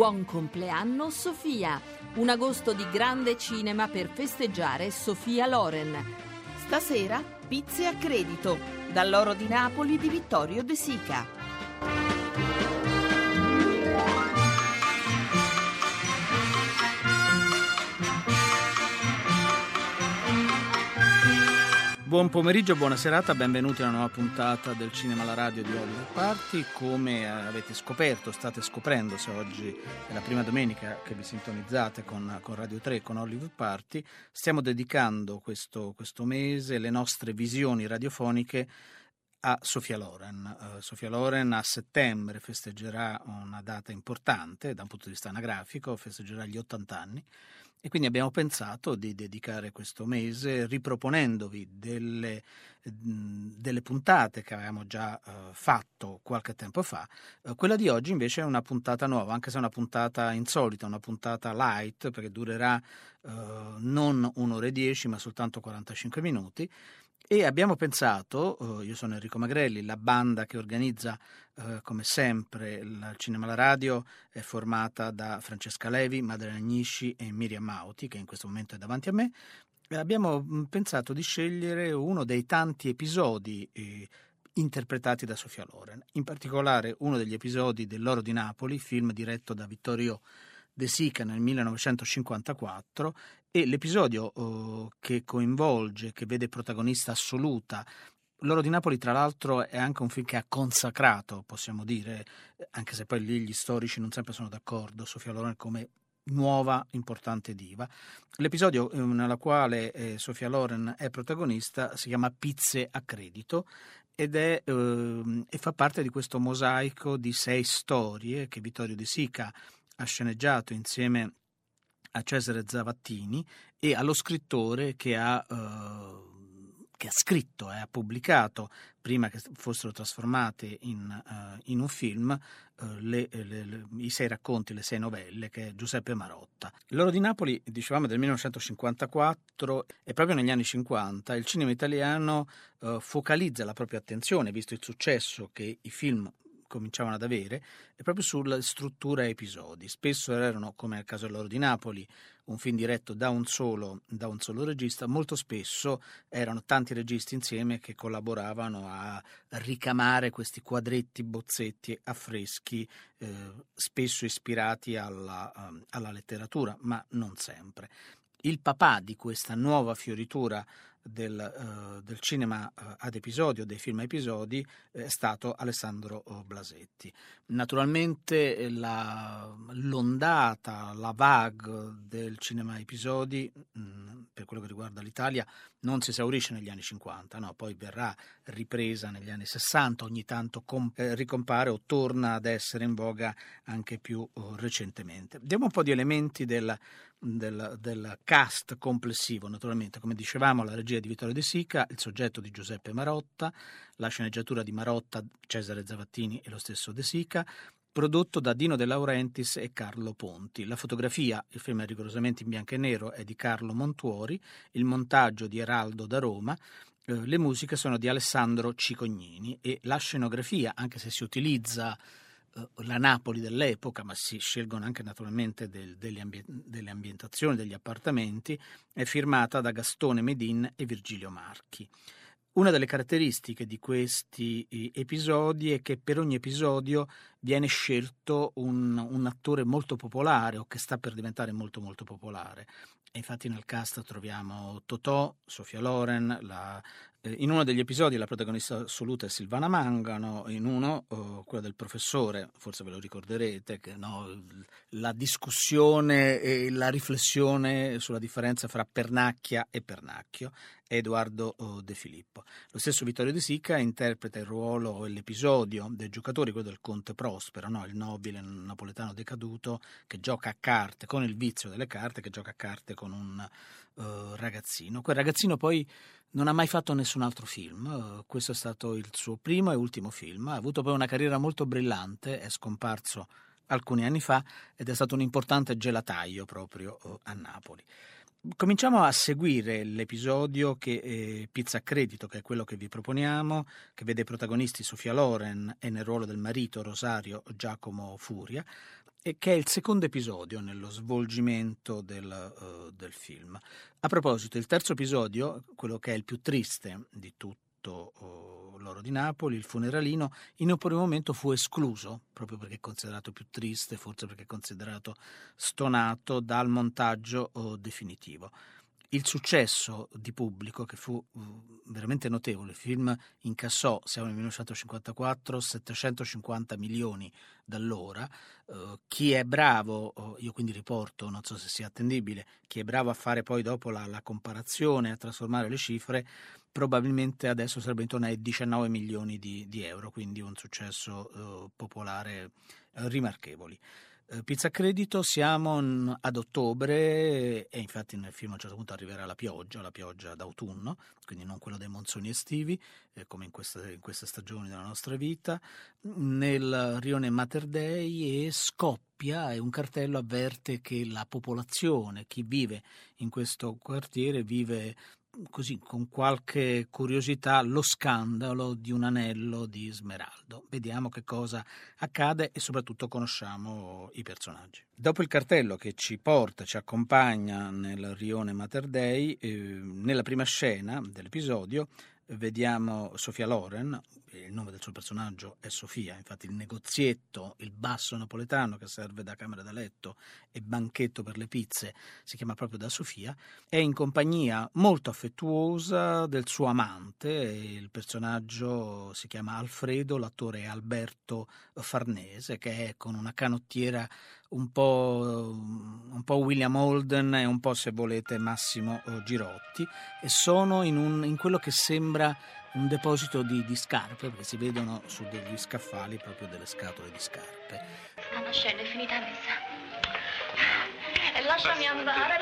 Buon compleanno Sofia! Un agosto di grande cinema per festeggiare Sofia Loren. Stasera pizze a credito, dall'Oro di Napoli di Vittorio De Sica. Buon pomeriggio, buona serata, benvenuti a una nuova puntata del Cinema alla Radio di Hollywood Party. Come avete scoperto, state scoprendo, se oggi è la prima domenica che vi sintonizzate con Radio 3 e con Hollywood Party, stiamo dedicando questo mese le nostre visioni radiofoniche a Sofia Loren. Sofia Loren a settembre festeggerà una data importante da un punto di vista anagrafico, festeggerà gli 80 anni. E quindi abbiamo pensato di dedicare questo mese riproponendovi delle puntate che avevamo già fatto qualche tempo fa. Quella di oggi invece è una puntata nuova, anche se è una puntata insolita, una puntata light, perché durerà non 1 ora e 10 ma soltanto 45 minuti. E abbiamo pensato, io sono Enrico Magrelli, la banda che organizza come sempre il Cinema alla Radio è formata da Francesca Levi, Madeleine Agnisci e Miriam Mauti, che in questo momento è davanti a me. Abbiamo pensato di scegliere uno dei tanti episodi interpretati da Sofia Loren, in particolare uno degli episodi dell'Oro di Napoli, film diretto da Vittorio De Sica nel 1954, e l'episodio che coinvolge, che vede protagonista assoluta L'Oro di Napoli, tra l'altro, è anche un film che ha consacrato, possiamo dire, anche se poi lì gli storici non sempre sono d'accordo, Sofia Loren come nuova importante diva. L'episodio nella quale Sofia Loren è protagonista si chiama Pizze a credito ed e fa parte di questo mosaico di 6 storie che Vittorio De Sica ha sceneggiato insieme a Cesare Zavattini e allo scrittore che ha scritto e ha pubblicato, prima che fossero trasformate in un film, i 6 racconti, le 6 novelle, che è Giuseppe Marotta. L'Oro di Napoli, dicevamo, del 1954, e proprio negli anni 50 il cinema italiano focalizza la propria attenzione, visto il successo che i film cominciavano ad avere, e proprio sulla struttura a episodi. Spesso erano, come nel caso dell'Oro di Napoli, un film diretto da un solo regista. Molto spesso erano tanti registi insieme che collaboravano a ricamare questi quadretti, bozzetti, affreschi, spesso ispirati alla letteratura, ma non sempre. Il papà di questa nuova fioritura del cinema ad episodio, dei film a episodi, è stato Alessandro Blasetti. Naturalmente l'ondata, la vague del cinema a episodi, per quello che riguarda l'Italia, non si esaurisce negli anni 50, no? Poi verrà ripresa negli anni 60, ogni tanto ricompare o torna ad essere in voga anche più recentemente. Diamo un po' di elementi del cast complessivo. Naturalmente, come dicevamo, la regia di Vittorio De Sica, il soggetto di Giuseppe Marotta, la sceneggiatura di Marotta, Cesare Zavattini e lo stesso De Sica, prodotto da Dino De Laurentiis e Carlo Ponti. La fotografia, il film è rigorosamente in bianco e nero, è di Carlo Montuori, il montaggio di Eraldo da Roma, le musiche sono di Alessandro Cicognini e la scenografia, anche se si utilizza la Napoli dell'epoca, ma si scelgono anche naturalmente delle ambientazioni, degli appartamenti, è firmata da Gastone Medin e Virgilio Marchi. Una delle caratteristiche di questi episodi è che per ogni episodio viene scelto un attore molto popolare o che sta per diventare molto molto popolare. E infatti nel cast troviamo Totò, Sofia Loren, in uno degli episodi la protagonista assoluta è Silvana Mangano, in uno, quello del professore, forse ve lo ricorderete, che la discussione e la riflessione sulla differenza fra pernacchia e pernacchio, è Edoardo De Filippo. Lo stesso Vittorio De Sica interpreta il ruolo e l'episodio del giocatore, quello del Conte Prospero, il nobile napoletano decaduto che gioca a carte, con il vizio delle carte, che gioca a carte con un ragazzino. Quel ragazzino poi non ha mai fatto nessun altro film, questo è stato il suo primo e ultimo film, ha avuto poi una carriera molto brillante, è scomparso alcuni anni fa ed è stato un importante gelataio proprio a Napoli. Cominciamo a seguire l'episodio che Pizza a credito, che è quello che vi proponiamo, che vede protagonisti Sofia Loren e nel ruolo del marito Rosario Giacomo Furia, e che è il secondo episodio nello svolgimento del film. A proposito, il terzo episodio, quello che è il più triste di tutto L'oro di Napoli, il funeralino, in un primo momento fu escluso, proprio perché è considerato più triste, forse perché è considerato stonato, dal montaggio definitivo. Il successo di pubblico, che fu veramente notevole, il film incassò, siamo nel 1954, 750 milioni d'allora. Chi è bravo, io quindi riporto, non so se sia attendibile, chi è bravo a fare poi dopo la comparazione, a trasformare le cifre, probabilmente adesso sarebbe intorno ai 19 milioni di euro, quindi un successo popolare rimarchevoli. Pizza a credito, siamo ad ottobre e infatti nel film a un certo punto arriverà la pioggia d'autunno, quindi non quella dei monsoni estivi, come in queste stagioni della nostra vita, nel rione Mater Dei, e scoppia, e un cartello avverte che la popolazione, chi vive in questo quartiere, vive così con qualche curiosità lo scandalo di un anello di smeraldo. Vediamo che cosa accade e soprattutto conosciamo i personaggi. Dopo il cartello che ci accompagna nel rione Mater Dei, nella prima scena dell'episodio vediamo Sophia Loren, il nome del suo personaggio è Sofia, infatti il negozietto, il basso napoletano che serve da camera da letto e banchetto per le pizze si chiama proprio da Sofia, è in compagnia molto affettuosa del suo amante, il personaggio si chiama Alfredo, l'attore è Alberto Farnese, che è con una canottiera un po' William Holden e un po', se volete, Massimo Girotti, e sono in quello che sembra un deposito di scarpe, perché si vedono su degli scaffali proprio delle scatole di scarpe. Anna, scende, è finita la messa. E lasciami andare.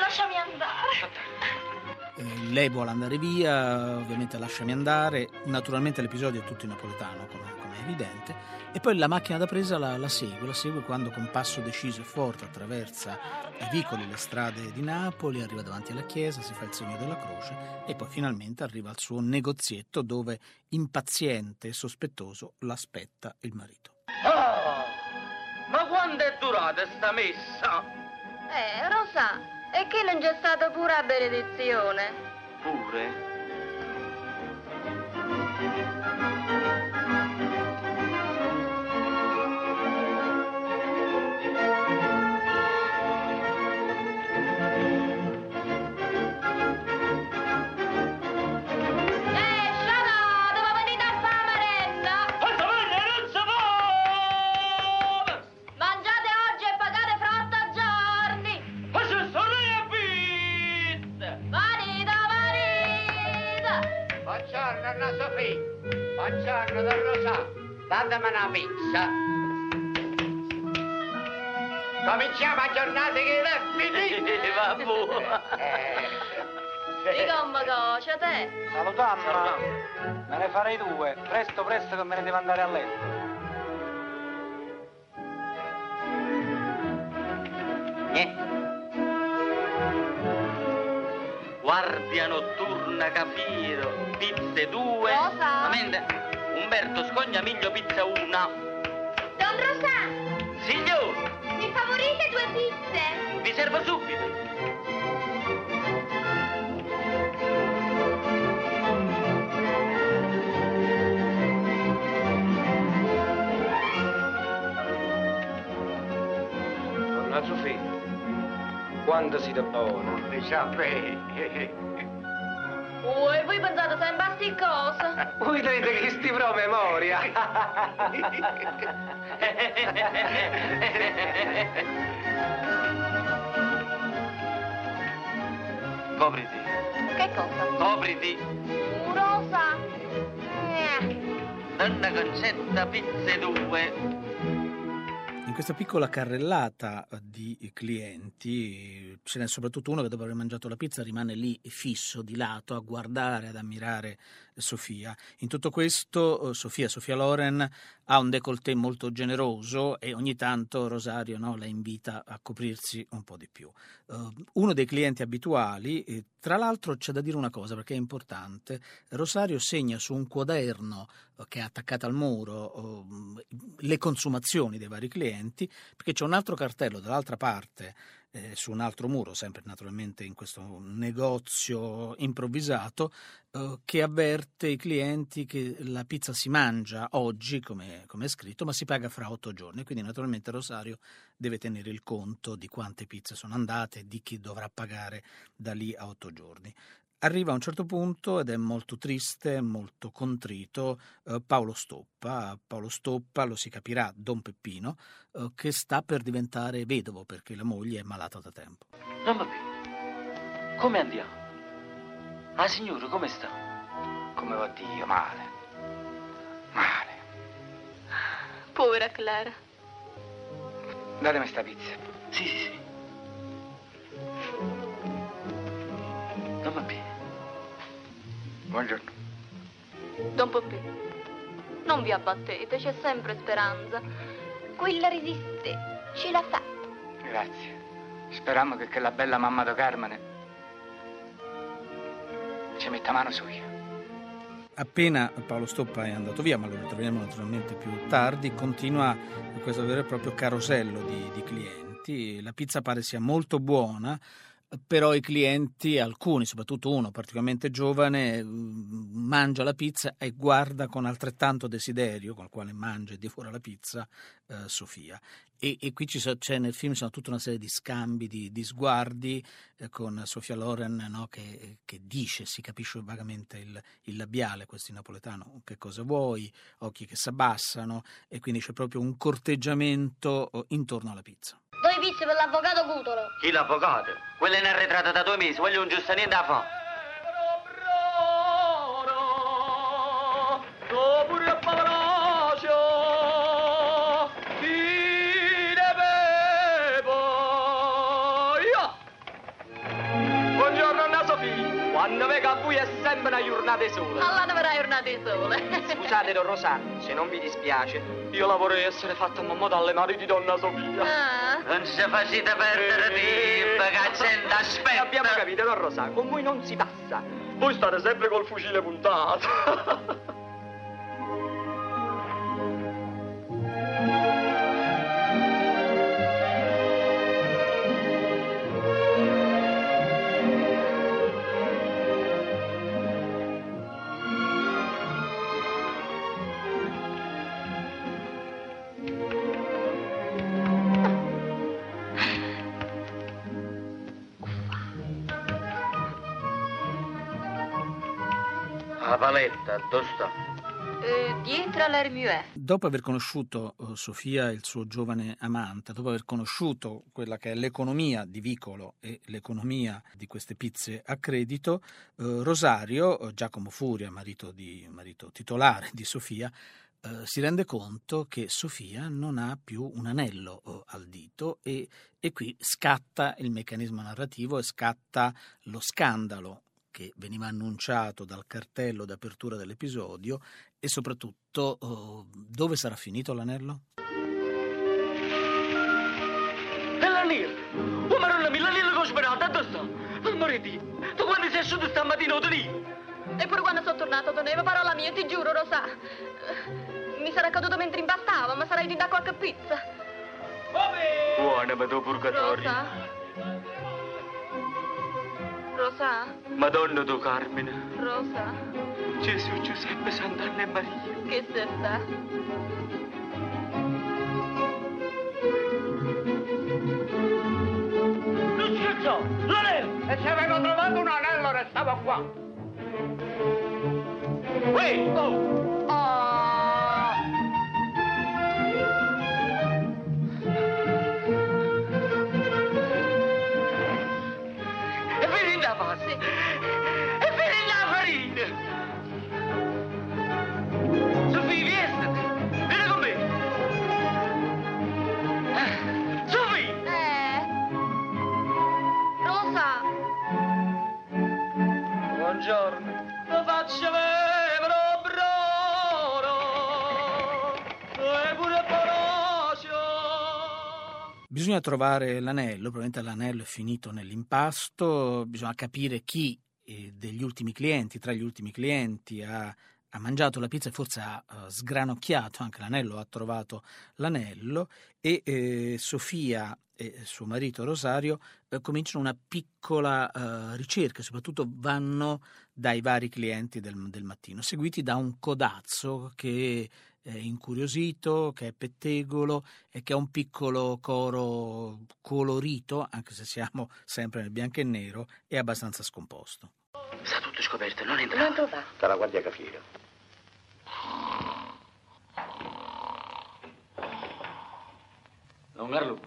Lei vuole andare via, ovviamente lasciami andare. Naturalmente l'episodio è tutto in napoletano, come è evidente, e poi la macchina da presa la segue quando con passo deciso e forte attraversa i vicoli, le strade di Napoli, arriva davanti alla chiesa, si fa il segno della croce e poi finalmente arriva al suo negozietto dove, impaziente e sospettoso, l'aspetta il marito. Oh, ma quando è durata sta messa? Rosa, e che non c'è stata pure la benedizione? Pure? Buongiorno, Don Rosà, datemi una pizza. Cominciamo a giornata che è finita. Dica un bagocio, te. Salutamma, me ne farei 2, presto che me ne devo andare a letto. Guardia notturna Capiro, pizze 2. Rosa? Umberto Scognamiglio, pizza 1. Don Rosà, Signor, mi favorite 2 pizze? vi servo subito. Donna Sofì, quando si lavora? E voi pensate sempre a sti cose? Voi dite che sti pro memoria. Copriti, Che cosa? copriti. Rosa. Donna Concetta, pizze 2. In questa piccola carrellata di clienti ce n'è soprattutto uno che dopo aver mangiato la pizza rimane lì fisso di lato a guardare, ad ammirare Sofia. In tutto questo Sofia Loren ha un décolleté molto generoso e ogni tanto Rosario, no, la invita a coprirsi un po' di più. Uno dei clienti abituali, tra l'altro c'è da dire una cosa perché è importante, Rosario segna su un quaderno che è attaccato al muro le consumazioni dei vari clienti, perché c'è un altro cartello dall'altra parte su un altro muro, sempre naturalmente in questo negozio improvvisato, che avverte i clienti che la pizza si mangia oggi, come è scritto, ma si paga fra 8 giorni. Quindi naturalmente Rosario deve tenere il conto di quante pizze sono andate e di chi dovrà pagare da lì a 8 giorni. Arriva a un certo punto, ed è molto triste, molto contrito, Paolo Stoppa. Paolo Stoppa, lo si capirà, Don Peppino, che sta per diventare vedovo perché la moglie è malata da tempo. Non va bene. Come andiamo? Ah, signore, come sta? Come va Dio, male. Male. Povera Clara. Datemi sta pizza. Sì. Non va bene. Buongiorno. Don Poppè, non vi abbattete, c'è sempre speranza. Quella resiste, ce l'ha fatta. Grazie. Speriamo che quella bella mamma di Carmine ci metta mano su io. Appena Paolo Stoppa è andato via, ma lo ritroviamo naturalmente più tardi, continua questo vero e proprio carosello di clienti. La pizza pare sia molto buona, però i clienti, alcuni, soprattutto uno particolarmente giovane, mangia la pizza e guarda con altrettanto desiderio, con il quale mangia e divora la pizza, Sofia. E qui c'è nel film tutta una serie di scambi, di sguardi con Sofia Loren, no, che dice, si capisce vagamente il labiale, questo in napoletano, che cosa vuoi, occhi che si abbassano, e quindi c'è proprio un corteggiamento intorno alla pizza. Due pizze per l'avvocato Cutolo. Chi l'avvocato? Quello è in arretrato da 2 mesi, voglio un giusto niente da fare. Buongiorno Anna Sofia. Quando venga a voi è sempre una giornata di sole. Allora verrà giornata di sole. Scusate, Don Rosario, se non vi dispiace, io vorrei essere fatta mamma dalle mani di Donna Sofia. Ah. Non ci facete perdere tempo, che gente aspetta. Abbiamo capito, Don Rosario, con voi non si passa. Voi state sempre col fucile puntato. La paletta, dove sta? Dietro all'Hermione. Dopo aver conosciuto Sofia e il suo giovane amante, dopo aver conosciuto quella che è l'economia di Vicolo e l'economia di queste pizze a credito, Rosario, Giacomo Furia, marito titolare di Sofia, si rende conto che Sofia non ha più un anello al dito e qui scatta il meccanismo narrativo e scatta lo scandalo che veniva annunciato dal cartello d'apertura dell'episodio e soprattutto dove sarà finito l'anello? E l'anello! Oh maronna mia, l'anello che ho sperato, dove sta? Non moriti! Tu quando sei asciutto stamattina lo tenevi? Eppure quando sono tornato tenevo, parola mia, ti giuro, Rosa. Mi sarà caduto mentre impastavo, ma sarai di da qualche pizza. Buona, ma tu purgatorio. Rosa? Madonna tu Carmine. Rosa? Gesù, Giuseppe, Sant'Anna e Maria. Che se sta? Non scherzo! L'anello! E se avevo trovato un anello restava qua. Uè! Oh! E vieni in da pasta! E vieni in da farina! Sofì, vieni con me! Sofì! Rosa? Buongiorno! Lo faccio vedere! Bisogna trovare l'anello, probabilmente l'anello è finito nell'impasto, bisogna capire chi degli ultimi clienti, tra gli ultimi clienti ha mangiato la pizza e forse ha sgranocchiato anche l'anello, ha trovato l'anello e Sofia e suo marito Rosario cominciano una piccola ricerca, soprattutto vanno dai vari clienti del mattino, seguiti da un codazzo che è incuriosito, che è pettegolo e che ha un piccolo coro colorito, anche se siamo sempre nel bianco e nero, e abbastanza scomposto. Sta tutto scoperto, non entra. Non trova. Dalla guardia cafiera. Don Carlo.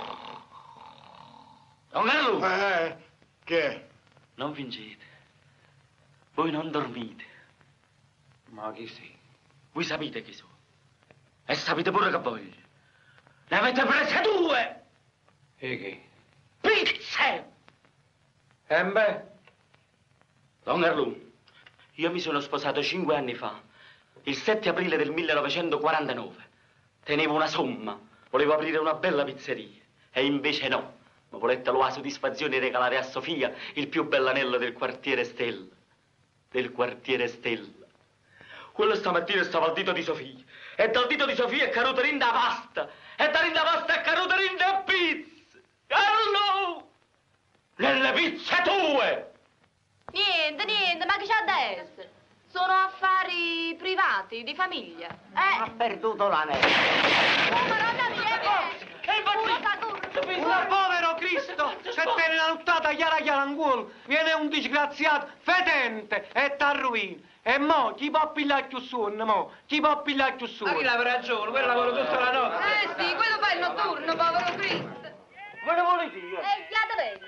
Don Carlo! Che? Non vincete. Voi non dormite. Ma chi sei? Voi sapete chi sono. E sapete pure che voglio. Ne avete prese 2! E che? Pizze! Beh? Don Carlo, io mi sono sposato 5 anni fa, il 7 aprile del 1949. Tenevo una somma, volevo aprire una bella pizzeria. E invece no. Ma volette la soddisfazione di regalare a Sofia il più bell'anello del quartiere Stella. Del quartiere Stella. Quello stamattina stava al dito di Sofia. E dal dito di Sofia è caduto in da pasta. E dall'inda pasta è caduto in da pizza. Carlo! Nelle pizze tue! Niente, ma che c'ha da essere? Sono affari privati, di famiglia. Ha perduto l'anello. Ma non la viene! Un povero Cristo, se tiene la nottata chiara in culo, viene un disgraziato fetente e t'arruina. E mo, chi può pigliare più sonno, chi può pigliare più sonno? Ma chi aveva ragione, quello lavora tutta la notte. Sì, quello fa il notturno, povero Cristo. Ma lo vuole dire? Fiate venne.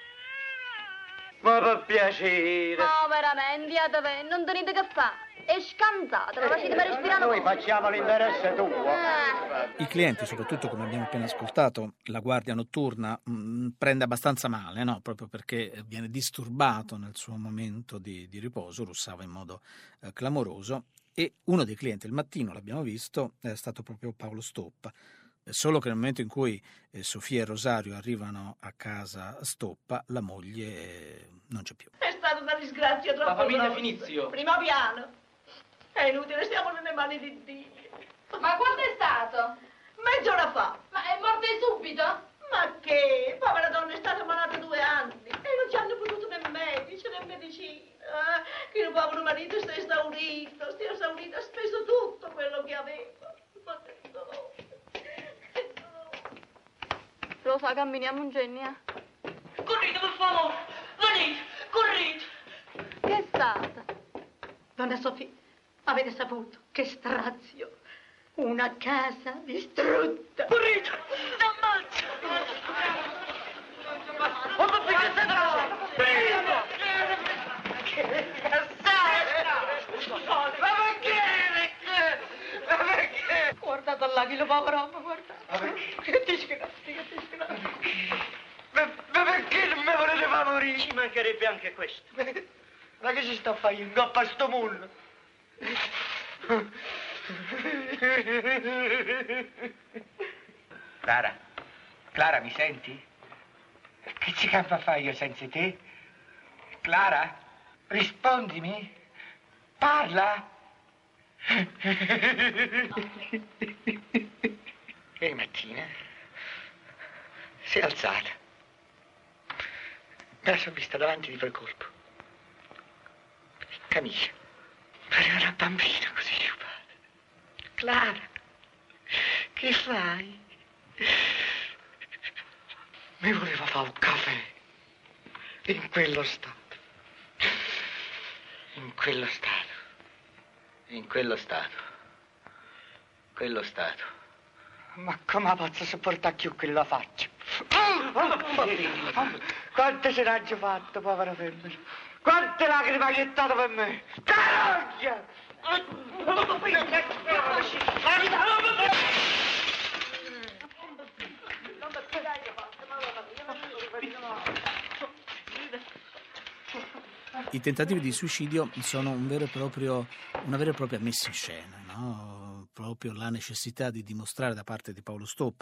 Ma per piacere. No, veramente, fiate venne, non tenete che fare. È scansata, la facete per respirare. Noi facciamo l'interesse tuo. I clienti, soprattutto come abbiamo appena ascoltato, la guardia notturna prende abbastanza male, no? Proprio perché viene disturbato nel suo momento di riposo, russava in modo clamoroso, e uno dei clienti il mattino, l'abbiamo visto, è stato proprio Paolo Stoppa. Solo che nel momento in cui Sofia e Rosario arrivano a casa Stoppa, la moglie non c'è più. È stata una disgrazia troppo La famiglia grossa. Finizio. Primo piano. È inutile, stiamo nelle mani di Dio. Ma quando è stato? Mezz'ora fa. Ma è morta subito? Ma che? Povera donna, è stata malata 2 anni. E non ci hanno potuto né medici né medicina. Che il povero marito sta esaurito, ha speso tutto quello che aveva. Ma che dolore. Che dolore. Rosa, camminiamo un genio. Correte, per favore. Venite, correte. Che è stata? Donna Sofia, avete saputo che strazio? Una casa distrutta. Correte, ammazza. Ma perché stai facendo? Che cazzata! Ma perché? Guardate là, che lo povero uomo, guardate. Che disgrazia. Ma perché non mi volete far morire? Ci mancherebbe anche questo. Ma che ci sta a fare in coppa a sto mondo? Clara, mi senti? Che ci campa a fare io senza te? Clara, rispondimi. Parla. E mattina si è alzata. Me la sono vista davanti di quel corpo. Camicia. Pareva una bambina così sciupata. Clara, che fai? Mi voleva fare un caffè. In quello stato. Quello stato. Ma come posso sopportare più quella faccia? Quante ce l'ha già fatto, povera femmina? Quante lacrime ha gettato per me? Caroglia! I tentativi di suicidio sono una vera e propria messa in scena, no? Proprio la necessità di dimostrare da parte di Paolo Stoppa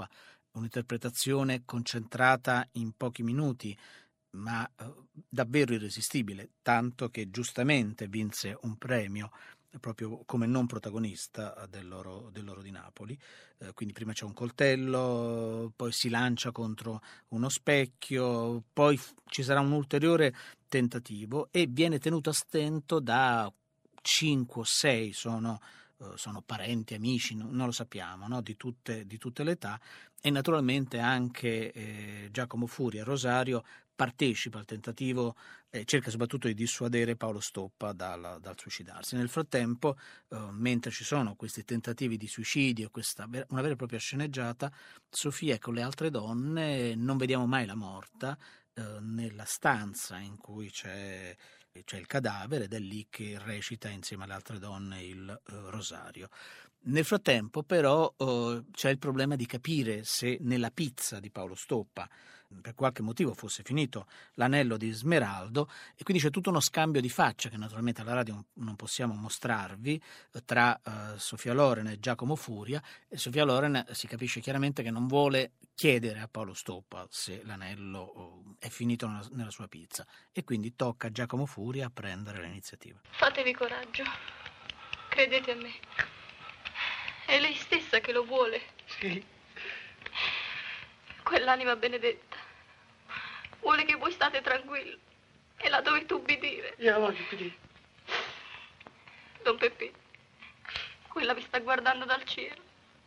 un'interpretazione concentrata in pochi minuti, ma davvero irresistibile, tanto che giustamente vinse un premio proprio come non protagonista dell'Oro di Napoli. Quindi prima c'è un coltello, poi si lancia contro uno specchio, poi ci sarà un ulteriore tentativo e viene tenuto a stento da 5 o 6, sono parenti, amici, non lo sappiamo, no? di tutte le età, e naturalmente anche Giacomo Furia, Rosario, partecipa al tentativo, cerca soprattutto di dissuadere Paolo Stoppa dal suicidarsi. Nel frattempo, mentre ci sono questi tentativi di suicidio, una vera e propria sceneggiata, Sofia con le altre donne, non vediamo mai la morta, nella stanza in cui c'è il cadavere, ed è lì che recita insieme alle altre donne il rosario. Nel frattempo però c'è il problema di capire se nella pizza di Paolo Stoppa per qualche motivo fosse finito l'anello di smeraldo, e quindi c'è tutto uno scambio di faccia che naturalmente alla radio non possiamo mostrarvi tra Sofia Loren e Giacomo Furia, e Sofia Loren si capisce chiaramente che non vuole chiedere a Paolo Stoppa se l'anello è finito nella sua pizza, e quindi tocca a Giacomo Furia a prendere l'iniziativa. Fatevi coraggio, credete a me. È lei stessa che lo vuole. Sì. Quell'anima benedetta vuole che voi state tranquillo e la dovete ubbidire. Io la voglio ubbidire. Don Peppino, quella vi sta guardando dal cielo.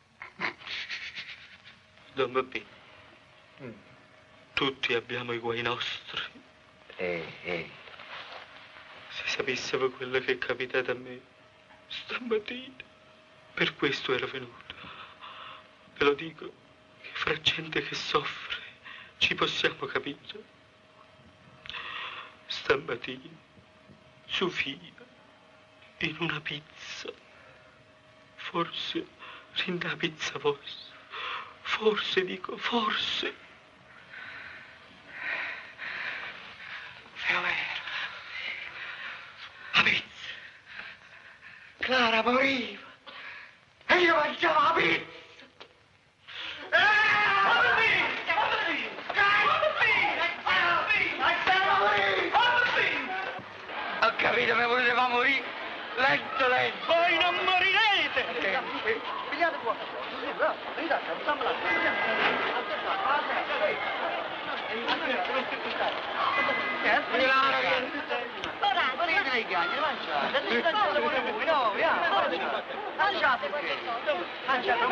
Don Peppino, tutti abbiamo i guai nostri. Se sapessimo quello che è capitato a me stamattina, per questo ero venuto. Ve lo dico, che fra gente che soffre ci possiamo capire. Stamattina, Sofia, in una pizza, forse rinda la pizza vostra, forse dico, forse. È vero. La pizza. Clara moriva e io mangiavo la pizza. Ho capito, mi voleva morire lento. Voi non morirete! Pigliate qua. Venite, facciamo la Venite i cani, mangiate. No, mangiate perché? Mangiate,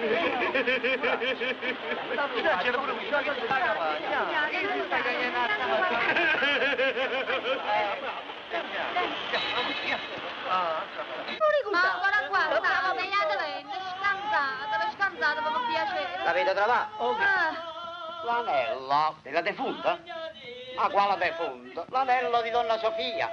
c'è pure un gioco di cavaglia. Che si sta cagliando? Ma guarda qua, stavo tagliatamente, scansata, per piacere. L'avete trovato? Ah, L'anello della defunta? Ma quale defunta? L'anello di Donna Sofia.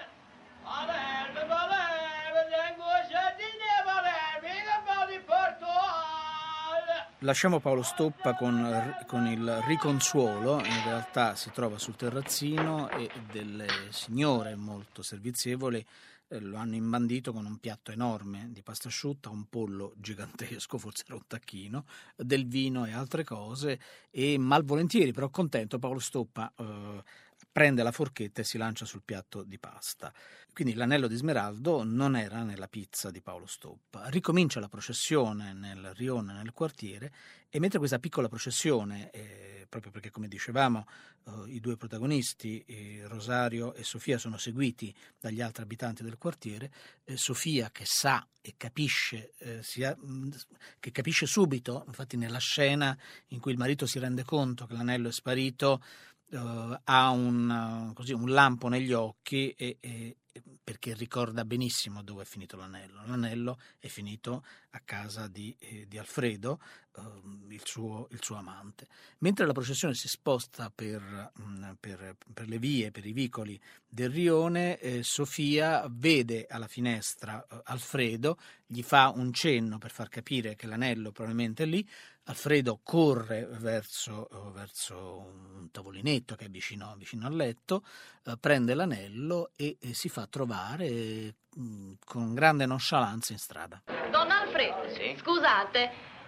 Lasciamo Paolo Stoppa con il riconsuolo. In realtà si trova sul terrazzino e delle signore molto servizievoli lo hanno imbandito con un piatto enorme di pasta asciutta, un pollo gigantesco, forse era un tacchino, del vino e altre cose, e malvolentieri, però contento, Paolo Stoppa prende la forchetta e si lancia sul piatto di pasta. Quindi l'anello di smeraldo non era nella pizza di Paolo Stoppa. Ricomincia la processione nel rione, nel quartiere, e mentre questa piccola processione, proprio perché come dicevamo i due protagonisti, Rosario e Sofia, sono seguiti dagli altri abitanti del quartiere, Sofia, che sa e capisce, che capisce subito, infatti nella scena in cui il marito si rende conto che l'anello è sparito, ha un lampo negli occhi perché ricorda benissimo dove è finito l'anello. L'anello è finito a casa di Alfredo, il suo amante. Mentre la processione si sposta per le vie, per i vicoli del rione, Sofia vede alla finestra Alfredo, gli fa un cenno per far capire che l'anello probabilmente è lì. Alfredo corre verso un tavolinetto che è vicino al letto, prende l'anello e si fa trovare con grande nonchalance in strada. Don Alfredo, Sì? scusate,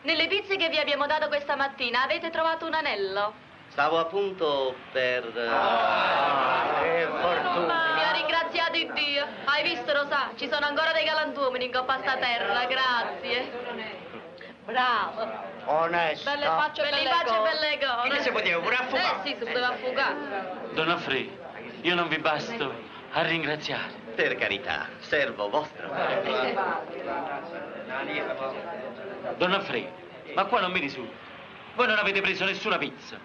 Nelle pizze che vi abbiamo dato questa mattina avete trovato un anello? Stavo appunto per... che fortuna! Mi ha ringraziato Dio. Hai visto, Rosà? Ci sono ancora dei galantuomini in coppa a sta terra, grazie. Bravo. Onesto. Belle facce e belle cose. E che si poteva pure affogare? Sì, si poteva affogare. Don Affrè, io non vi basto a ringraziare. Per carità, servo vostro. Don Affrè, ma qua non mi risulta. Voi non avete preso nessuna pizza.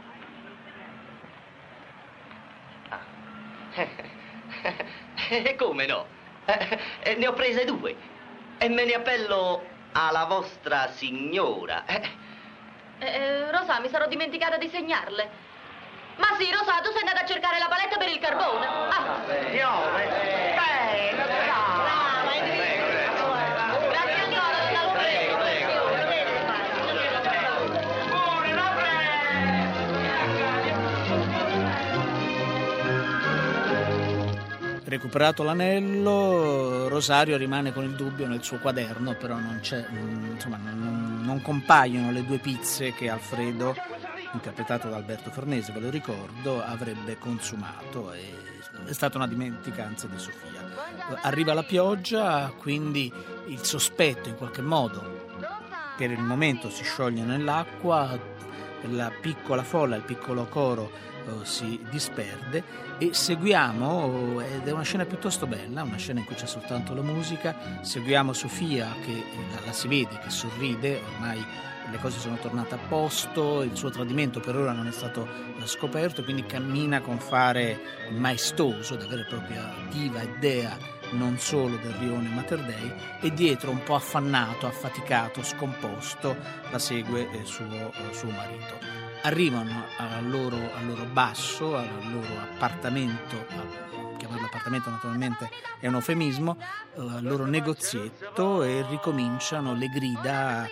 Come no? Ne ho prese 2 e me ne appello alla vostra signora. Rosà, mi sarò dimenticata di segnarle. Ma sì, Rosà, tu sei andata a cercare la paletta per il carbone. Signore, Grazie ancora, donna Loprego. Recuperato l'anello, Rosario rimane con il dubbio nel suo quaderno, però non c'è, insomma, non compaiono le 2 pizze che Alfredo, interpretato da Alberto Fornese, ve lo ricordo, avrebbe consumato. È stata una dimenticanza di Sofia. Arriva la pioggia, quindi il sospetto in qualche modo per il momento si scioglie nell'acqua, la piccola folla, il piccolo coro si disperde e seguiamo, ed è una scena piuttosto bella, una scena in cui c'è soltanto la musica, seguiamo Sofia che la si vede che sorride, ormai le cose sono tornate a posto, il suo tradimento per ora non è stato scoperto, quindi cammina con fare maestoso, da vera e propria diva e dea non solo del rione Mater Dei, e dietro, un po' affannato, affaticato, scomposto, la segue suo marito. Arrivano al loro basso, al loro appartamento, chiamarlo appartamento naturalmente è un eufemismo, al loro negozietto, e ricominciano le grida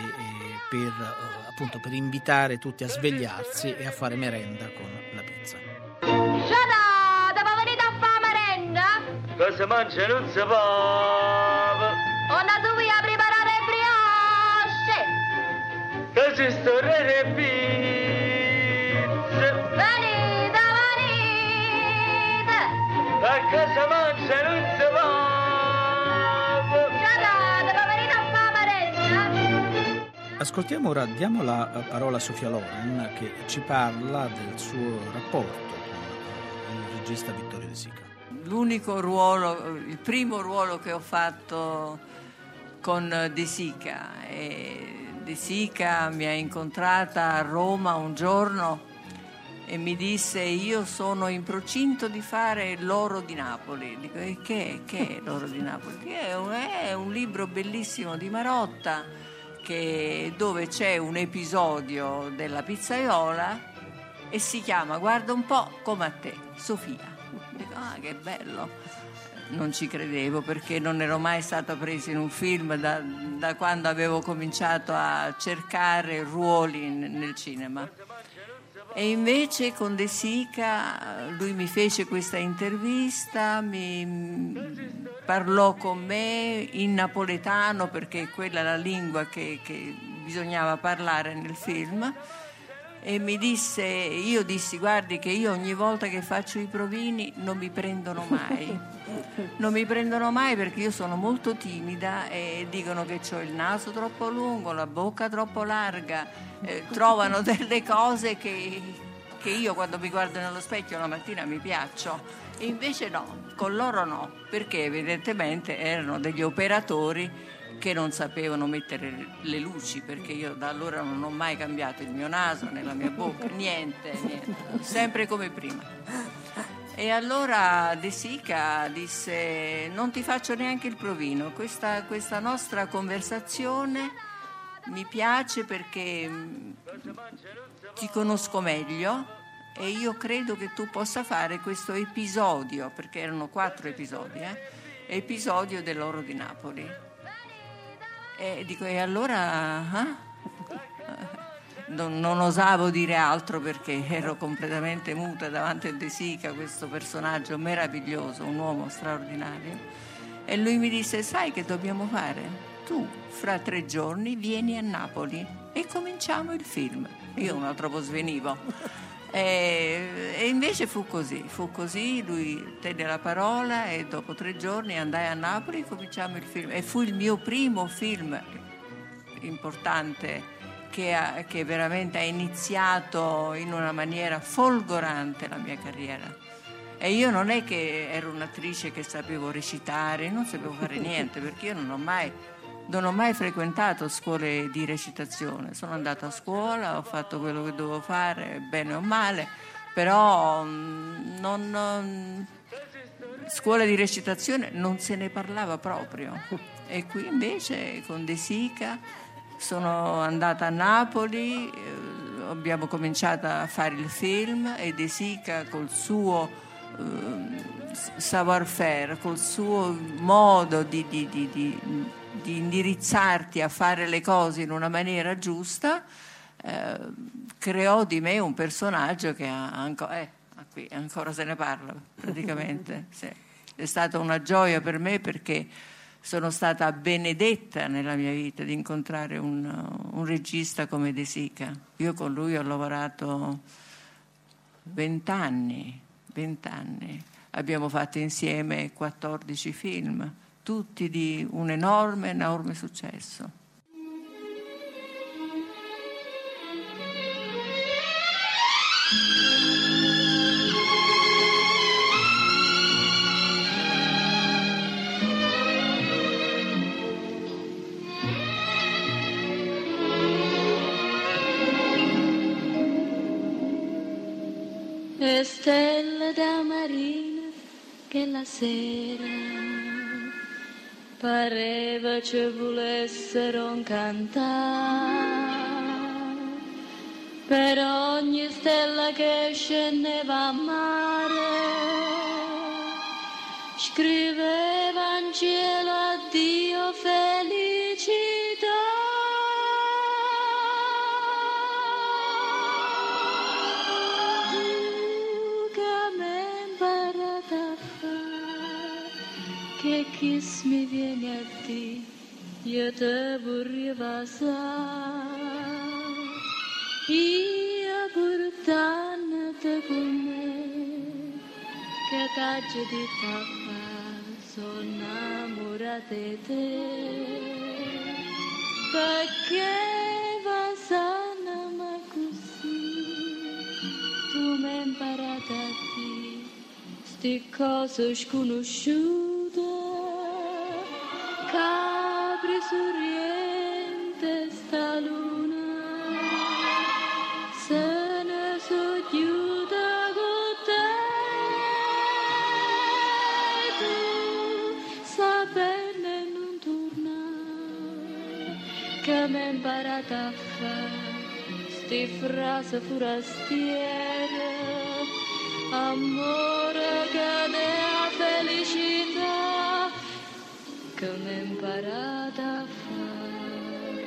per invitare tutti a svegliarsi e a fare merenda con la pizza. Giada, dove venite a fare merenda? Cosa mangia non si va. Ho andato via a preparare brioche. Cosa sto re pizza. Venite. A casa mangia non si va. Giada, dove venite a fare merenda? Ascoltiamo ora, diamo la parola a Sophia Loren, che ci parla del suo rapporto con il regista Vittorio De Sica. L'unico ruolo, il primo ruolo che ho fatto con De Sica, e De Sica mi ha incontrata a Roma un giorno e mi disse: io sono in procinto di fare L'oro di Napoli. Dico: e che è L'oro di Napoli? È un libro bellissimo di Marotta, dove c'è un episodio della pizzaiola e si chiama, guarda un po' come a te, Sofia. Dico: ah, che bello. Non ci credevo, perché non ero mai stata presa in un film da quando avevo cominciato a cercare ruoli nel cinema. E invece con De Sica lui mi fece questa intervista, mi parlò con me in napoletano, perché quella è la lingua che bisognava parlare nel film, e mi disse, io dissi: guardi che io ogni volta che faccio i provini non mi prendono mai perché io sono molto timida e dicono che ho il naso troppo lungo, la bocca troppo larga, trovano delle cose che io quando mi guardo nello specchio la mattina mi piaccio, e invece no, con loro no, perché evidentemente erano degli operatori che non sapevano mettere le luci, perché io da allora non ho mai cambiato il mio naso né la mia bocca, niente, sempre come prima. E allora De Sica disse: non ti faccio neanche il provino, questa nostra conversazione mi piace perché ti conosco meglio e io credo che tu possa fare questo episodio, perché erano 4 episodi, episodio dell'Oro di Napoli. E dico: e allora? Non osavo dire altro perché ero completamente muta davanti a De Sica, questo personaggio meraviglioso, un uomo straordinario. E lui mi disse: sai che dobbiamo fare? tu fra 3 giorni vieni a Napoli e cominciamo il film. Io un altro po' svenivo. E invece fu così, lui tenne la parola e dopo 3 giorni andai a Napoli e cominciamo il film. E fu il mio primo film importante che veramente ha iniziato in una maniera folgorante la mia carriera. E io non è che ero un'attrice che sapevo recitare, non sapevo fare niente, perché io non ho mai frequentato scuole di recitazione. Sono andata a scuola, ho fatto quello che dovevo fare, bene o male, però scuola di recitazione non se ne parlava proprio. E qui invece con De Sica sono andata a Napoli, abbiamo cominciato a fare il film e De Sica col suo savoir-faire, col suo modo di indirizzarti a fare le cose in una maniera giusta, creò di me un personaggio che qui ancora se ne parla praticamente. Sì. È stata una gioia per me perché sono stata benedetta nella mia vita di incontrare un regista come De Sica. Io con lui ho lavorato 20 anni. Abbiamo fatto insieme 14 film, tutti di un enorme successo. E stelle da marina che la sera pareva ci volessero cantare, per ogni stella che scendeva a mare scriveva in cielo addio felicità. Che kiss mi viene a te, io te vorrei passare, io portandoti con me, che t'agio di papà, sono innamorata di te, perché passando ma così, tu mi hai imparato a te, sti cose sconosciute. Capri sorriente sta luna, se ne soggiuta con te, tu saperne non tornare, che mi hai imparato a fare sti frasi forastiere, amore che dea felicità, che mi hai imparato a fare.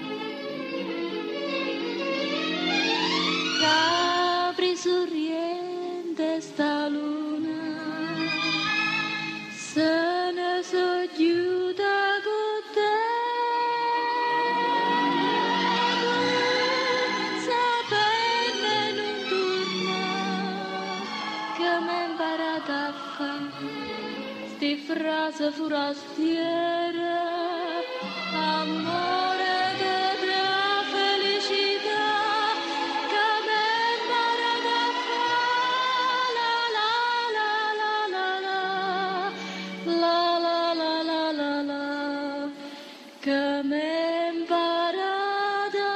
Capri sorriente sta luna, se ne soggiuta con te, saperne non tornare, che mi hai imparato a fare sti frasi forastiere, amore che dà felicità, che mi hai imparato a fare, la la la la, che mi hai imparato a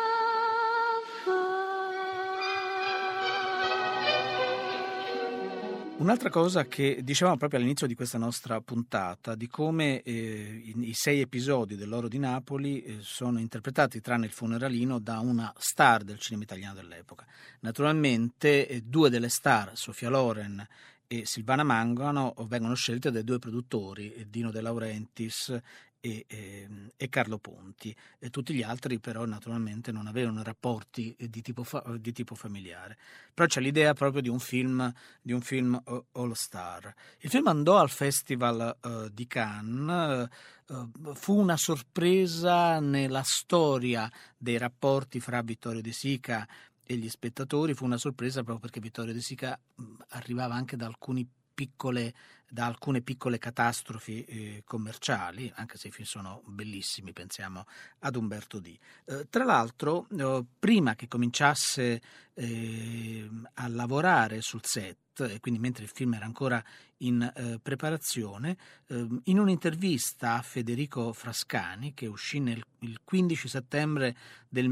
fare. Un'altra cosa che dicevamo proprio all'inizio di questa nostra puntata, di come i 6 episodi dell'Oro di Napoli sono interpretati, tranne il funeralino, da una star del cinema italiano dell'epoca. Naturalmente 2 delle star, Sofia Loren e Silvana Mangano, vengono scelte dai 2 produttori, Dino De Laurentiis e Carlo Ponti. E tutti gli altri però naturalmente non avevano rapporti di tipo familiare. Però c'è l'idea proprio di un film all star. Il film andò al Festival di Cannes, fu una sorpresa nella storia dei rapporti fra Vittorio De Sica e gli spettatori, fu una sorpresa proprio perché Vittorio De Sica arrivava anche da alcune piccole catastrofi commerciali, anche se i film sono bellissimi, pensiamo ad Umberto D. Tra l'altro, prima che cominciasse a lavorare sul set, e quindi mentre il film era ancora in preparazione, in un'intervista a Federico Frascani, che uscì il 15 settembre del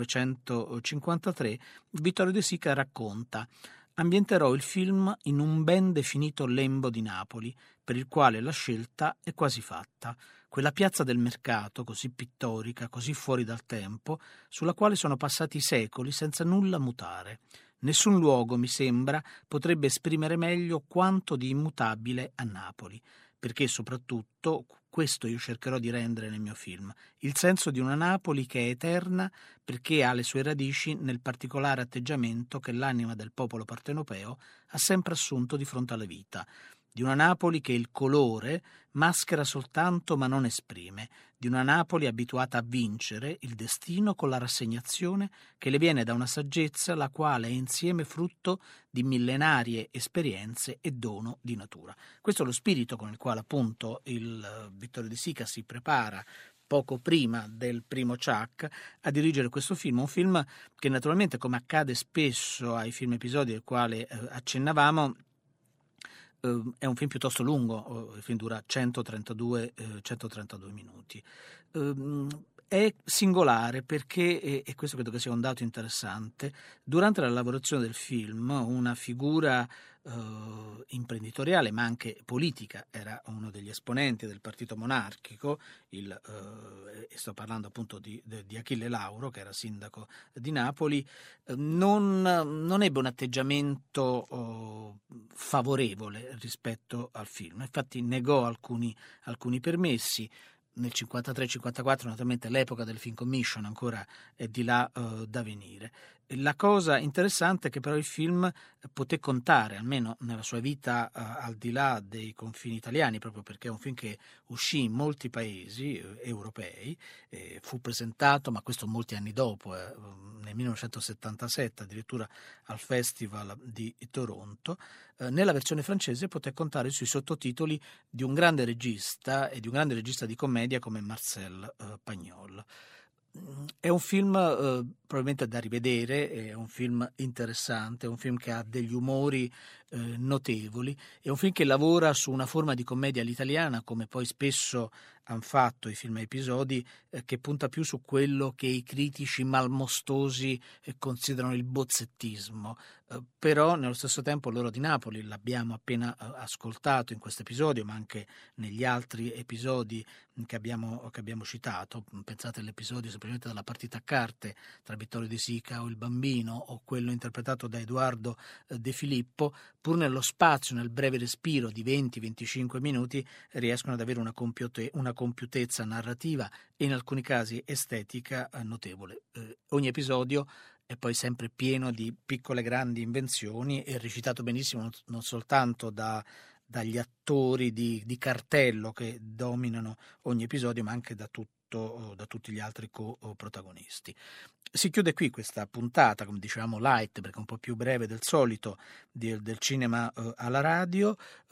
1953, Vittorio De Sica racconta: ambienterò il film in un ben definito lembo di Napoli, per il quale la scelta è quasi fatta. Quella piazza del mercato, così pittorica, così fuori dal tempo, sulla quale sono passati secoli senza nulla mutare. Nessun luogo, mi sembra, potrebbe esprimere meglio quanto di immutabile a Napoli, perché soprattutto questo io cercherò di rendere nel mio film, il senso di una Napoli che è eterna perché ha le sue radici nel particolare atteggiamento che l'anima del popolo partenopeo ha sempre assunto di fronte alla vita, di una Napoli che il colore maschera soltanto ma non esprime, di una Napoli abituata a vincere il destino con la rassegnazione che le viene da una saggezza la quale è insieme frutto di millenarie esperienze e dono di natura. Questo è lo spirito con il quale appunto il Vittorio De Sica si prepara poco prima del primo Ciak a dirigere questo film, un film che naturalmente, come accade spesso ai film episodi al quale accennavamo, è un film piuttosto lungo, il film dura 132 minuti. È singolare perché, e questo credo che sia un dato interessante, durante la lavorazione del film una figura imprenditoriale ma anche politica, era uno degli esponenti del partito monarchico, e sto parlando appunto di Achille Lauro, che era sindaco di Napoli, non ebbe un atteggiamento favorevole rispetto al film, infatti negò alcuni permessi. Nel 53-54 naturalmente l'epoca del Film Commission ancora è di là da venire. La cosa interessante è che però il film poté contare, almeno nella sua vita al di là dei confini italiani, proprio perché è un film che uscì in molti paesi europei, fu presentato, ma questo molti anni dopo, nel 1977 addirittura al Festival di Toronto. Nella versione francese poté contare sui sottotitoli di un grande regista e di un grande regista di commedia come Marcel Pagnol. È un film probabilmente da rivedere, è un film interessante, è un film che ha degli umori notevoli, è un film che lavora su una forma di commedia all'italiana, come poi spesso hanno fatto i film a episodi, che punta più su quello che i critici malmostosi considerano il bozzettismo. Però nello stesso tempo L'Oro di Napoli, l'abbiamo appena ascoltato in questo episodio, ma anche negli altri episodi che abbiamo citato. Pensate all'episodio semplicemente della partita a carte tra Vittorio De Sica o Il Bambino, o quello interpretato da Edoardo De Filippo, pur nello spazio, nel breve respiro di 20-25 minuti, riescono ad avere una compiutezza narrativa e in alcuni casi estetica notevole. Ogni episodio è poi sempre pieno di piccole grandi invenzioni e recitato benissimo non soltanto dagli attori di cartello che dominano ogni episodio, ma anche da tutti gli altri co-protagonisti. Si chiude qui questa puntata, come dicevamo, light, perché un po' più breve del solito, del cinema alla radio.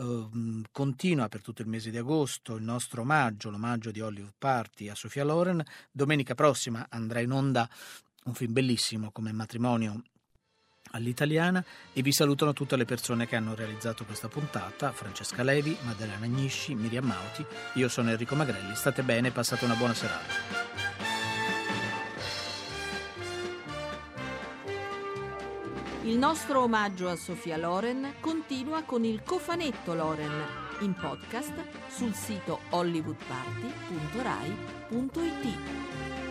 Continua per tutto il mese di agosto il nostro l'omaggio di Hollywood Party a Sophia Loren. Domenica prossima andrà in onda un film bellissimo come Matrimonio all'italiana, e vi salutano tutte le persone che hanno realizzato questa puntata: Francesca Levi, Maddalena Agnisci, Miriam Mauti. Io sono Enrico Magrelli, state bene, passate una buona serata. Il nostro omaggio a Sophia Loren continua con il cofanetto Loren, in podcast sul sito hollywoodparty.rai.it.